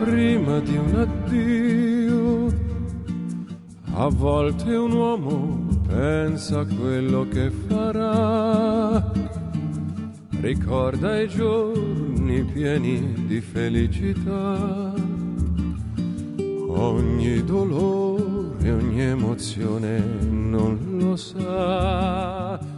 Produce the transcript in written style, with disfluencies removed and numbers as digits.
prima di un addio. A volte un uomo pensa a quello che farà, ricorda i giorni pieni di felicità, ogni dolore, ogni emozione non lo sa.